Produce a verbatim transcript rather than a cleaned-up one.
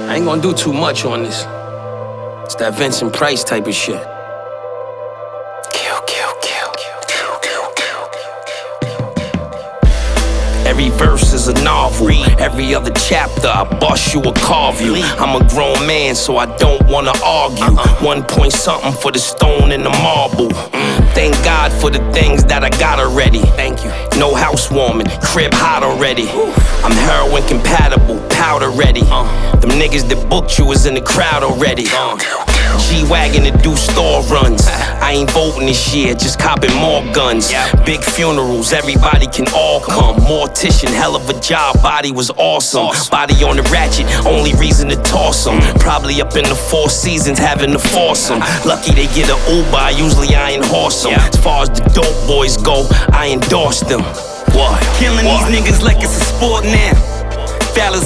I ain't gonna do too much on this. It's that Vincent Price type of shit. Kill, kill, kill, kill, kill, kill, kill. Every verse is a novel. Every other chapter, I bust you or carve you. I'm a grown man, so I don't wanna argue. One point something for the stone and the marble. Thank God for the things that I got already. Thank you. No housewarming, crib hot already. I'm heroin compatible, powder ready. Them niggas that booked you is in the crowd already. G-Wagon to do store runs. I ain't voting this year, just copping more guns. Big funerals, everybody can all come. Mortician, hell of a job, body was awesome. Body on the ratchet, only reason to toss them. Probably up in the Four Seasons having to force them. Lucky they get an Uber, usually I endorse them. As far as the dope boys go, I endorse them. What? Killing what? these niggas like it's a sport now. Fellas